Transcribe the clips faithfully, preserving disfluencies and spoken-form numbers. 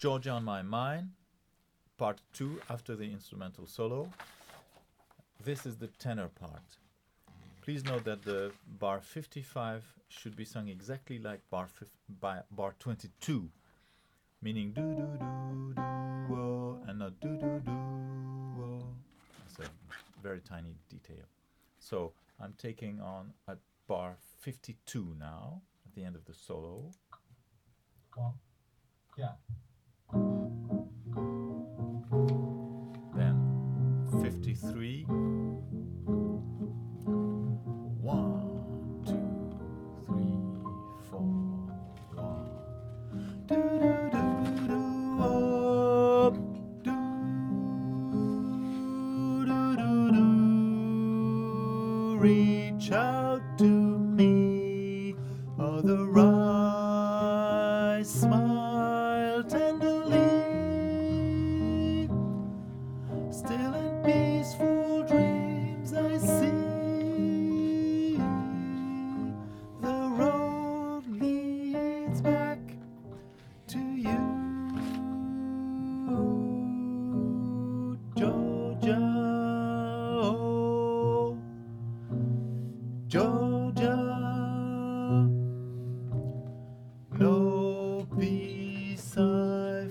Georgia on My Mind, part two after the instrumental solo. This is the tenor part. Please note that the bar fifty-five should be sung exactly like bar fif- by bar twenty-two, meaning do do do do oh, and not do do do oh. It's a very tiny detail. So I'm taking on at bar fifty-two now at the end of the solo. Well, yeah. Then fifty-three. One, two, three, four, one. Do do do do oh, do do do do. Reach out to me, otherwise smile tenderly. Still in peaceful dreams I see the road leads back to you, Georgia, oh, Georgia. No peace I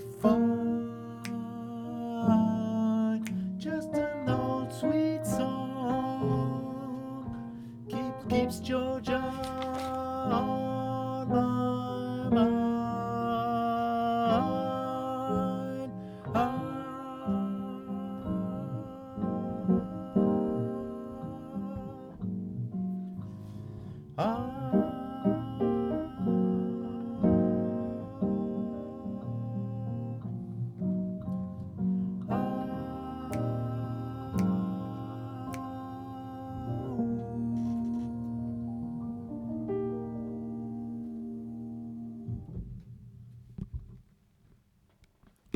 find, just an old sweet song keep, keeps Georgia on my mind.